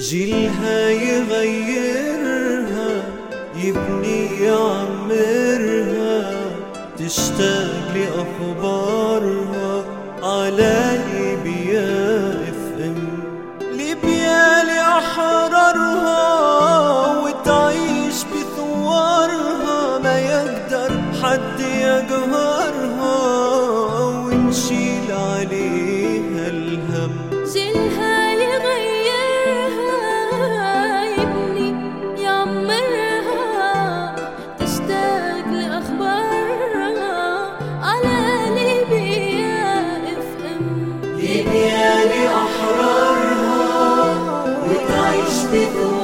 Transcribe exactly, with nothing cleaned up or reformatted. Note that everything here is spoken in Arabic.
جيلها يغيرها، يبني يعمرها، تشتاق لأخبارها على ليبيا اف ام. ليبيا لأحرارها وتعيش بثوارها، ما يقدر حد يقهرها ونشيل عليها الهم. جيلها يغيرها، يبني يعمرها، تشتاق لأخبارها على ليبيا اف ام. ليبيا لأحرارها وتعيش بثوارها